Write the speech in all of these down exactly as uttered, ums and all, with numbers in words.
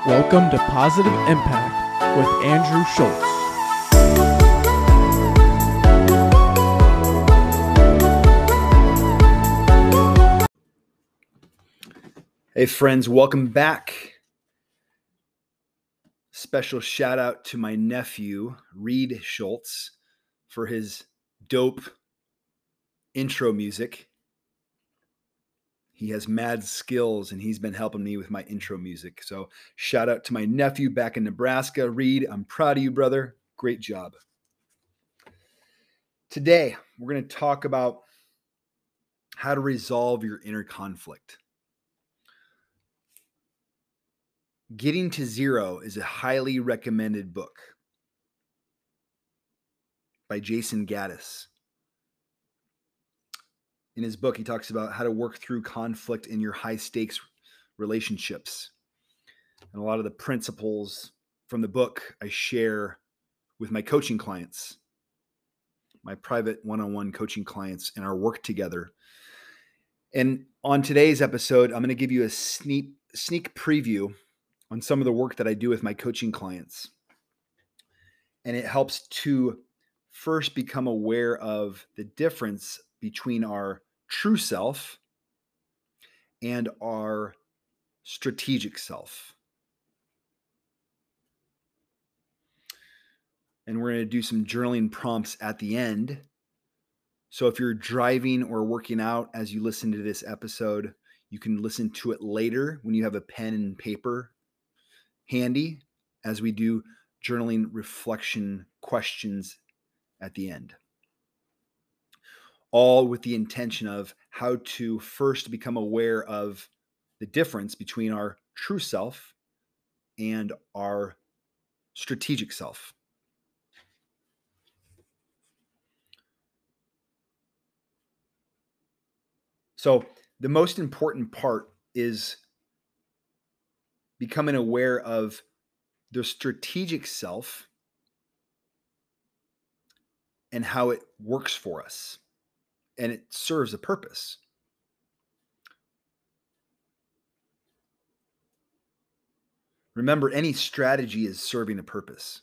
Welcome to Positive Impact with Andrew Schultz. Hey friends, welcome back. Special shout out to my nephew, Reed Schultz, for his dope intro music. He has mad skills and he's been helping me with my intro music. So shout out to my nephew back in Nebraska. Reed, I'm proud of you, brother. Great job. Today, we're going to talk about how to resolve your inner conflict. Getting to Zero is a highly recommended book by Jason Gaddis. In his book, he talks about how to work through conflict in your high-stakes relationships. And a lot of the principles from the book I share with my coaching clients, my private one-on-one coaching clients, and our work together. And on today's episode, I'm going to give you a sneak, sneak preview on some of the work that I do with my coaching clients. And it helps to first become aware of the difference between our true self and our strategic self. And we're going to do some journaling prompts at the end. So if you're driving or working out as you listen to this episode, you can listen to it later when you have a pen and paper handy as we do journaling reflection questions at the end. All with the intention of how to first become aware of the difference between our true self and our strategic self. So the most important part is becoming aware of the strategic self and how it works for us. And it serves a purpose. Remember, any strategy is serving a purpose.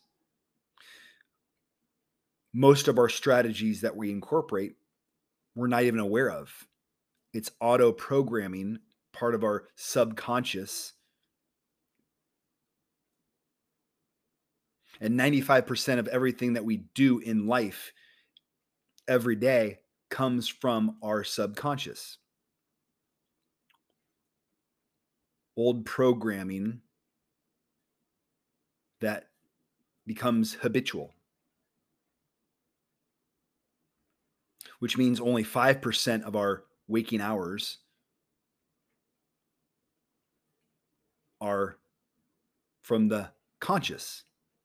Most of our strategies that we incorporate, we're not even aware of. It's auto-programming, part of our subconscious. And ninety-five percent of everything that we do in life every day comes from our subconscious. Old programming that becomes habitual, which means only five percent of our waking hours are from the conscious.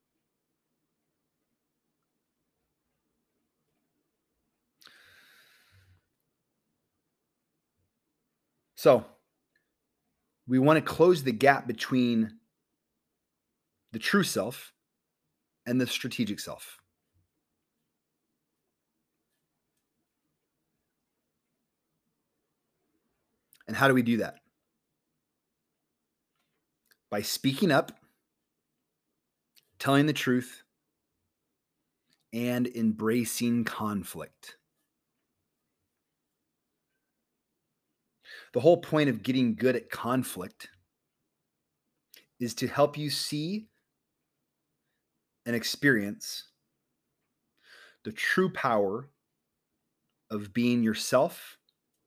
So we want to close the gap between the true self and the strategic self. And how do we do that? By speaking up, telling the truth, and embracing conflict. The whole point of getting good at conflict is to help you see and experience the true power of being yourself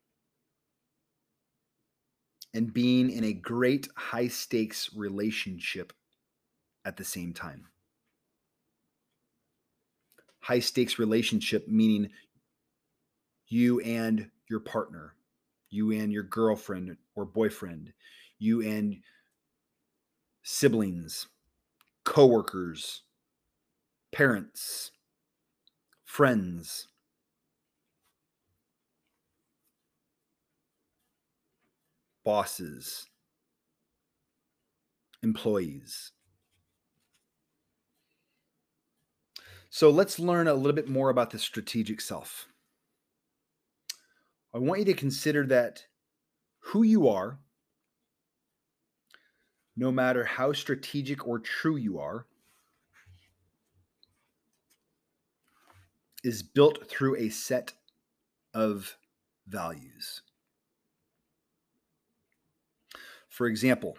and being in a great high-stakes relationship at the same time. High-stakes relationship meaning you and your partner, you and your girlfriend or boyfriend, you and siblings, coworkers, parents, friends, bosses, employees. So let's learn a little bit more about the strategic self. I want you to consider that who you are no matter how strategic or true you are, is built through a set of values. For example,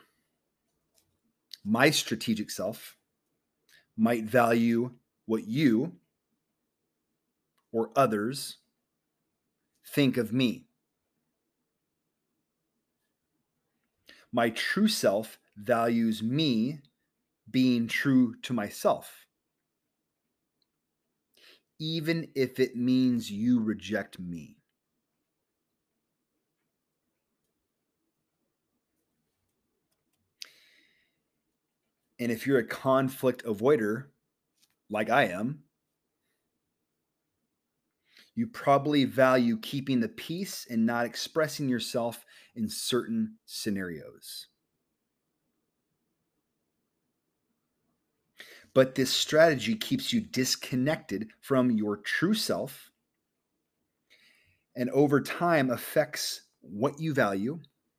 my strategic self might value what you or others think of me. My true self values me being true to myself, even if it means you reject me. And if you're a conflict avoider, like I am, you probably value keeping the peace and not expressing yourself in certain scenarios. But this strategy keeps you disconnected from your true self and over time affects what you value.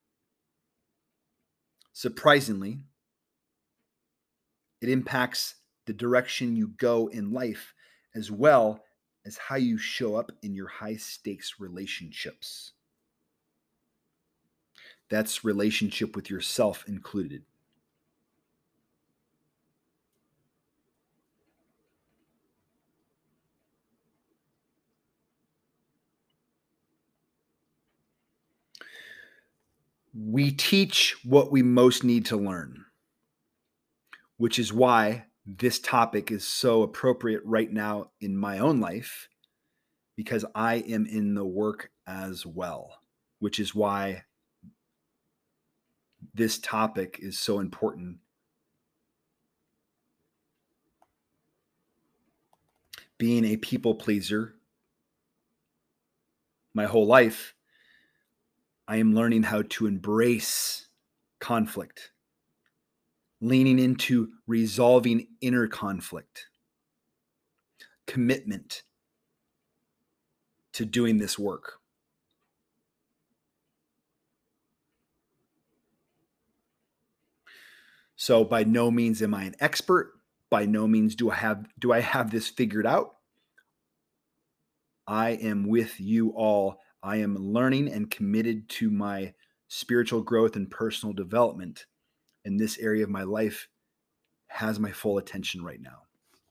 Surprisingly, it impacts the direction you go in life as well as how you show up in your high stakes relationships. That's relationship with yourself included. We teach what we most need to learn, which is why this topic is so appropriate right now in my own life, because I am in the work as well, which is why this topic is so important. Being a people pleaser my whole life, I am learning how to embrace conflict, leaning into resolving inner conflict, commitment to doing this work. So by no means am I an expert. By no means do I have do I have this figured out. I am with you all. I am learning and committed to my spiritual growth and personal development. And this area of my life has my full attention right now.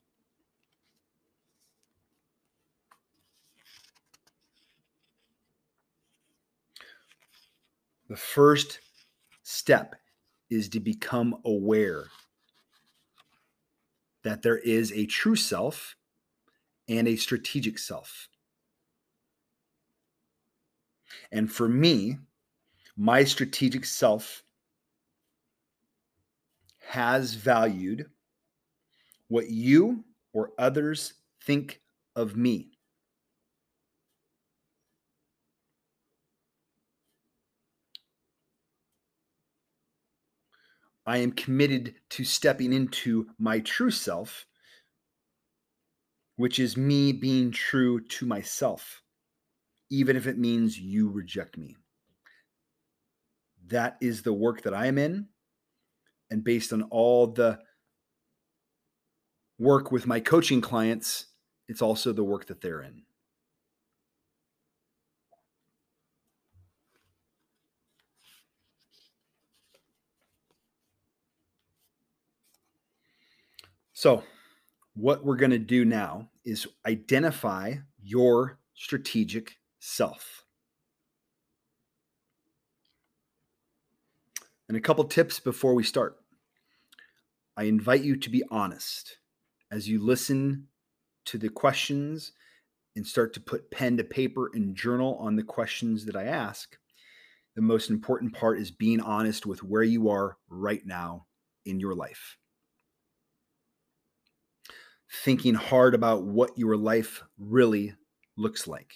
The first step is to become aware that there is a true self and a strategic self. And for me, my strategic self has valued what you or others think of me. I am committed to stepping into my true self, which is me being true to myself, even if it means you reject me. That is the work that I'm in. And based on all the work with my coaching clients, it's also the work that they're in. So, what we're going to do now is identify your strategic self. And a couple tips before we start. I invite you to be honest as you listen to the questions and start to put pen to paper and journal on the questions that I ask. The most important part is being honest with where you are right now in your life. Thinking hard about what your life really looks like.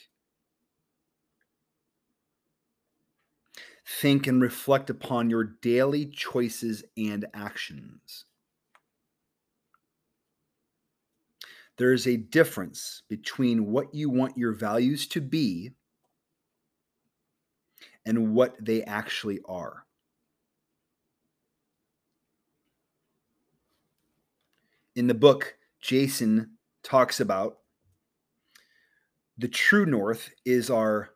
Think and reflect upon your daily choices and actions. There is a difference between what you want your values to be and what they actually are. In the book, Jason talks about the true north is our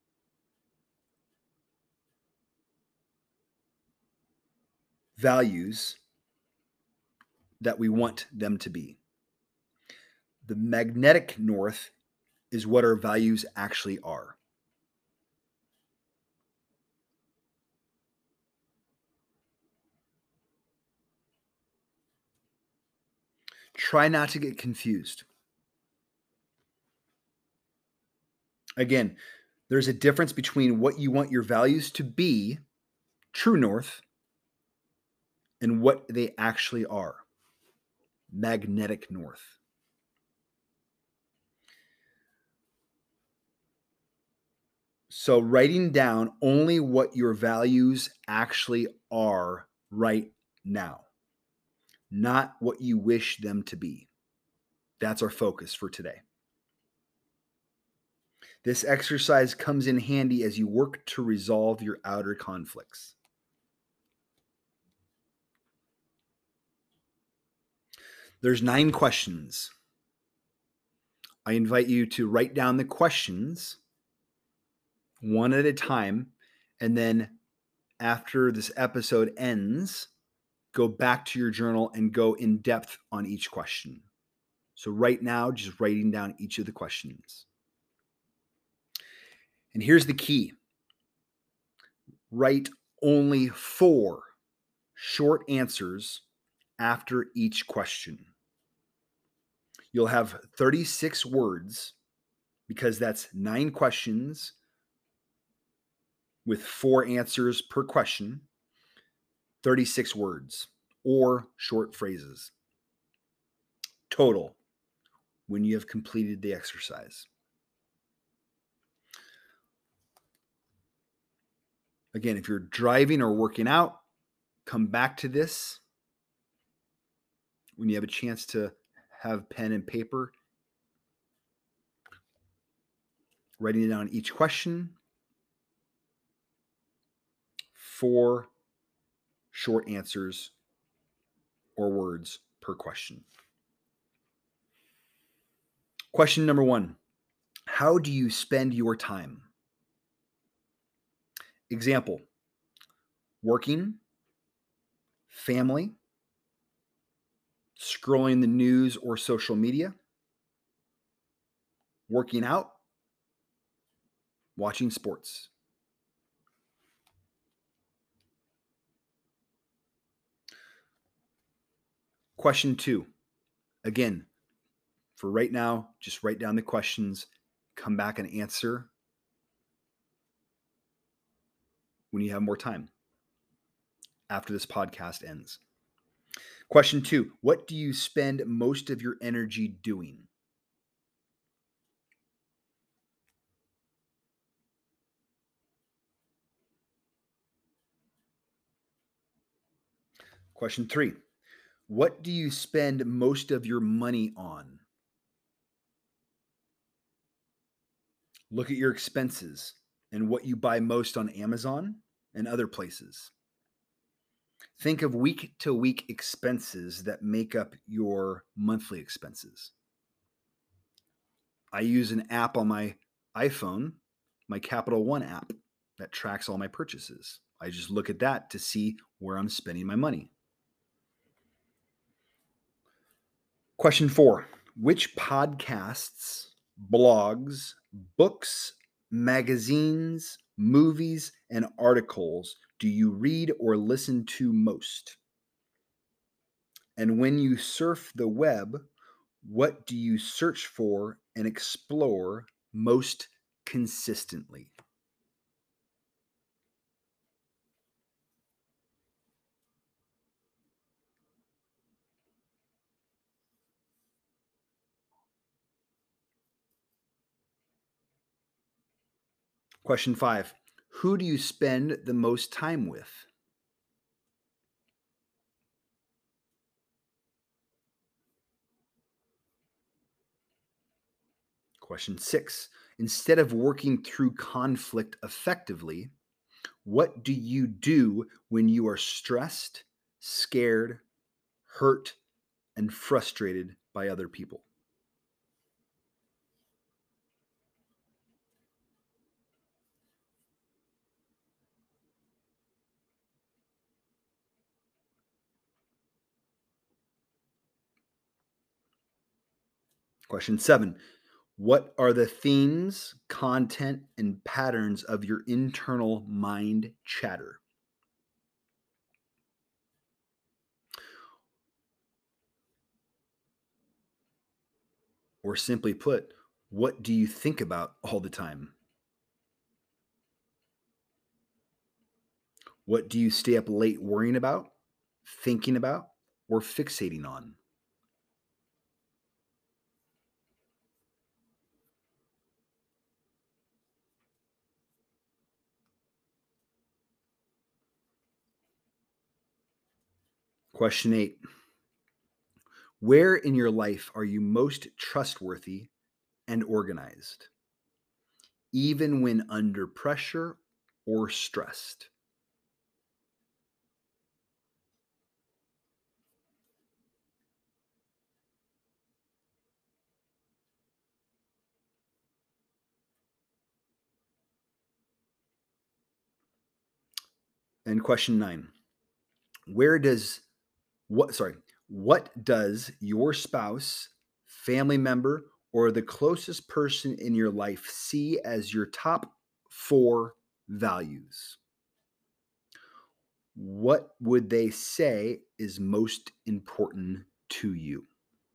values that we want them to be. The magnetic north is what our values actually are. Try not to get confused. Again, there's a difference between what you want your values to be, true north, and what they actually are, magnetic north. So writing down only what your values actually are right now, not what you wish them to be. That's our focus for today. This exercise comes in handy as you work to resolve your outer conflicts. There's nine questions. I invite you to write down the questions one at a time, and then after this episode ends, go back to your journal and go in depth on each question. So right now, just writing down each of the questions. And here's the key. Write only four short answers after each question. You'll have thirty-six words because that's nine questions with four answers per question, thirty-six words or short phrases total when you have completed the exercise. Again, if you're driving or working out, come back to this when you have a chance to have pen and paper, writing down each question, four short answers or words per question. Question number one, how do you spend your time? Example, working, family, scrolling the news or social media, working out, watching sports. Question two, again, for right now, just write down the questions, come back and answer when you have more time after this podcast ends. Question two, what do you spend most of your energy doing? Question three, what do you spend most of your money on? Look at your expenses and what you buy most on Amazon and other places. Think of week-to-week expenses that make up your monthly expenses. I use an app on my iPhone, my Capital One app, that tracks all my purchases. I just look at that to see where I'm spending my money. Question four, which podcasts, blogs, books, magazines, movies, and articles do you read or listen to most? And when you surf the web, what do you search for and explore most consistently? Question five, who do you spend the most time with? Question six, instead of working through conflict effectively, what do you do when you are stressed, scared, hurt, and frustrated by other people. Question seven. What are the themes, content, and patterns of your internal mind chatter? Or simply put, what do you think about all the time? What do you stay up late worrying about, thinking about, or fixating on? Question eight. Where in your life are you most trustworthy and organized, even when under pressure or stressed? And question nine. Where does what sorry, what does your spouse, family member, or the closest person in your life see as your top four values? What would they say is most important to you?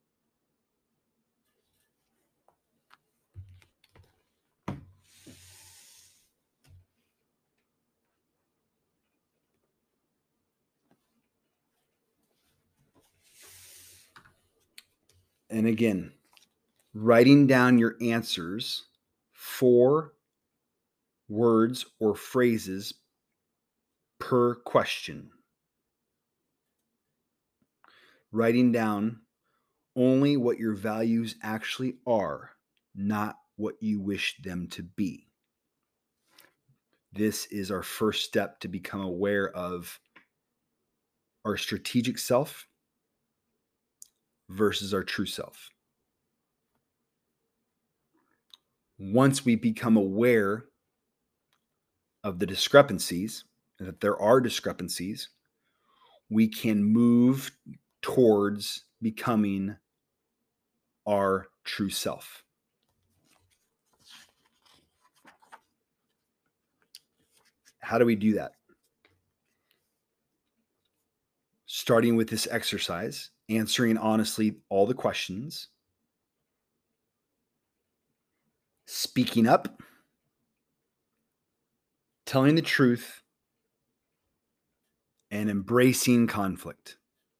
And again, writing down your answers, four words or phrases per question. Writing down only what your values actually are, not what you wish them to be. This is our first step to become aware of our strategic self versus our true self. Once we become aware of the discrepancies, and that there are discrepancies, we can move towards becoming our true self. How do we do that? Starting with this exercise, answering honestly all the questions, speaking up, telling the truth, and embracing conflict.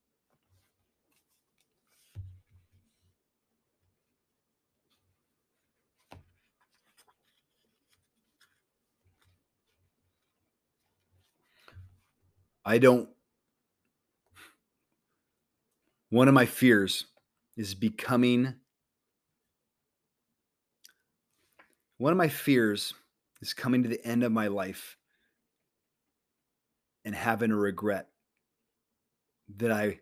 I don't, one of my fears is becoming, one of my fears is coming to the end of my life and having a regret that I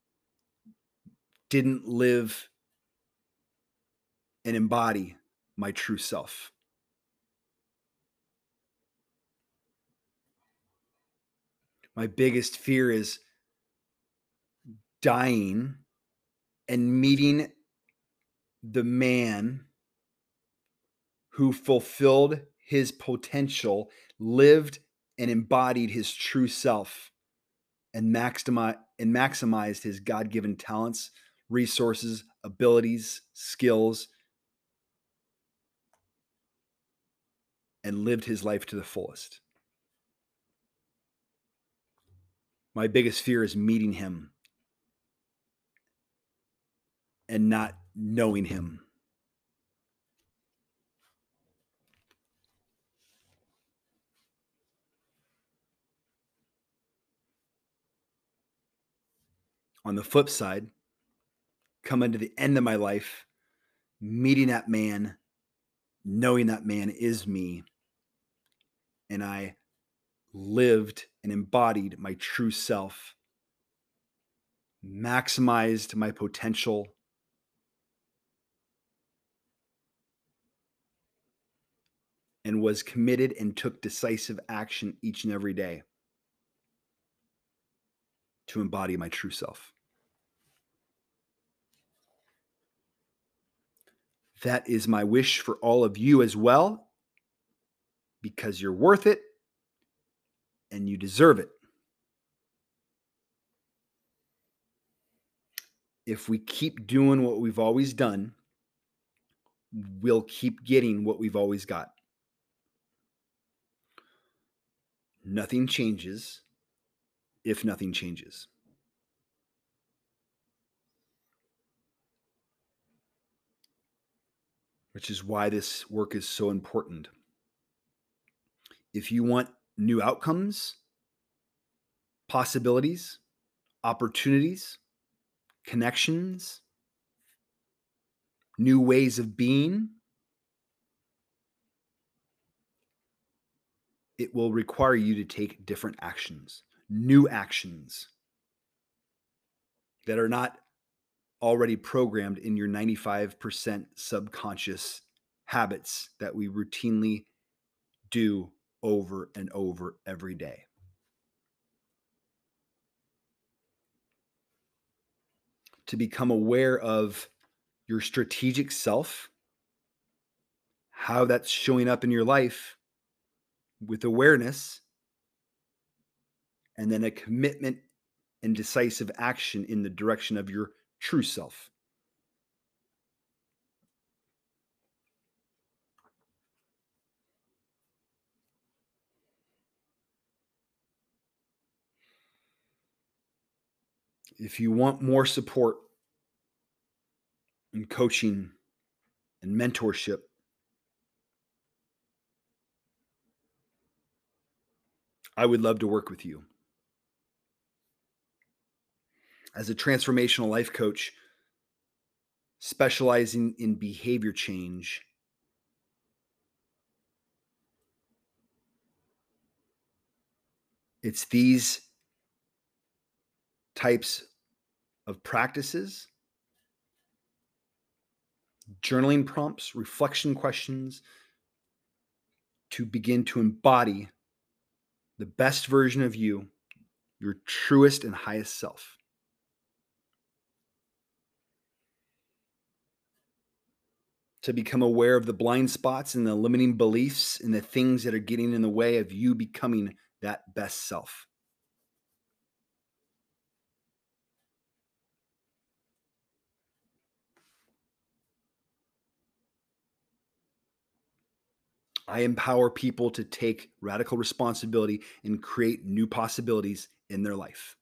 didn't live and embody my true self. My biggest fear is dying and meeting the man who fulfilled his potential, lived and embodied his true self, and maximi- and maximized his God-given talents, resources, abilities, skills, and lived his life to the fullest. My biggest fear is meeting him and not knowing him. On the flip side, coming to the end of my life, meeting that man, knowing that man is me, and I lived and embodied my true self maximized my potential, and was committed and took decisive action each and every day to embody my true self. That is my wish for all of you as well, because you're worth it and you deserve it. If we keep doing what we've always done, we'll keep getting what we've always got. Nothing changes if nothing changes. Which is why this work is so important. If you want new outcomes, possibilities, opportunities, connections, new ways of being, it will require you to take different actions, new actions that are not already programmed in your ninety-five percent subconscious habits that we routinely do over and over every day. To become aware of your strategic self, how that's showing up in your life with awareness, and then a commitment and decisive action in the direction of your true self. If you want more support and coaching and mentorship, I would love to work with you. As a transformational life coach specializing in behavior change, it's these types of practices, journaling prompts, reflection questions, to begin to embody the best version of you, your truest and highest self. To become aware of the blind spots and the limiting beliefs and the things that are getting in the way of you becoming that best self. I empower people to take radical responsibility and create new possibilities in their life.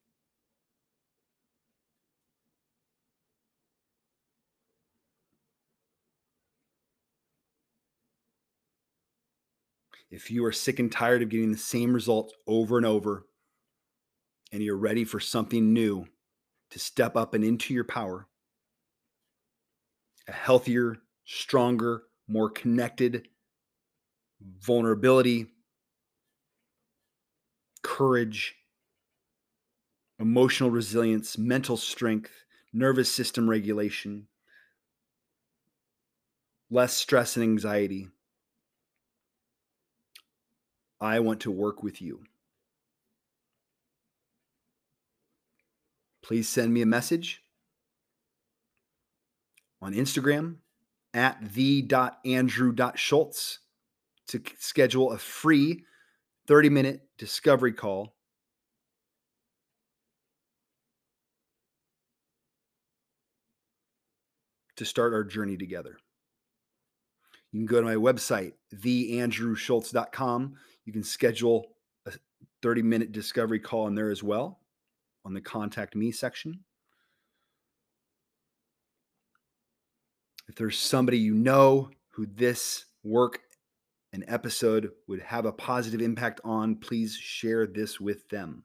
If you are sick and tired of getting the same results over and over, and you're ready for something new to step up and into your power, a healthier, stronger, more connected, vulnerability, courage, emotional resilience, mental strength, nervous system regulation, less stress and anxiety, I want to work with you. Please send me a message on Instagram at the dot andrew dot schultz to schedule a free thirty minute discovery call to start our journey together. You can go to my website, the andrew schultz dot com. You can schedule a thirty minute discovery call in there as well on the Contact Me section. If there's somebody you know who this work and episode would have a positive impact on, please share this with them.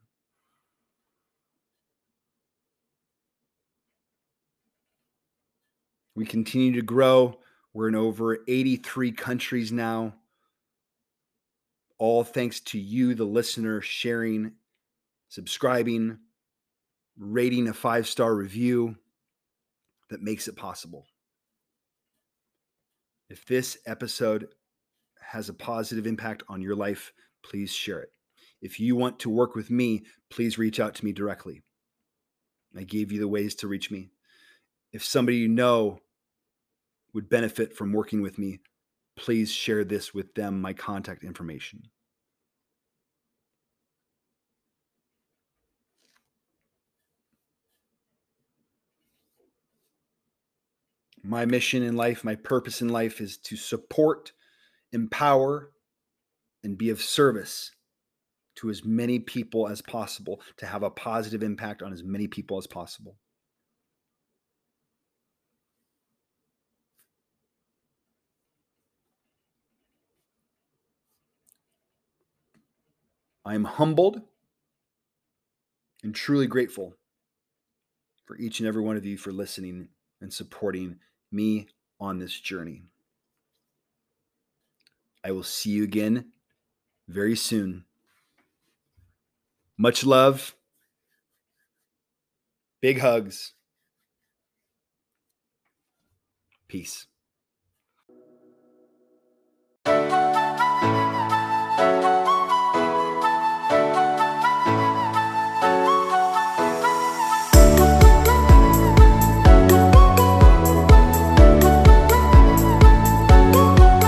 We continue to grow. We're in over eighty-three countries now. All thanks to you, the listener, sharing, subscribing, rating a five-star review that makes it possible. If this episode has a positive impact on your life, please share it. If you want to work with me, please reach out to me directly. I gave you the ways to reach me. If somebody you know would benefit from working with me, please share this with them, my contact information. My mission in life, my purpose in life is to support, empower, and be of service to as many people as possible, to have a positive impact on as many people as possible. I am humbled and truly grateful for each and every one of you for listening and supporting me on this journey. I will see you again very soon. Much love. Big hugs. Peace.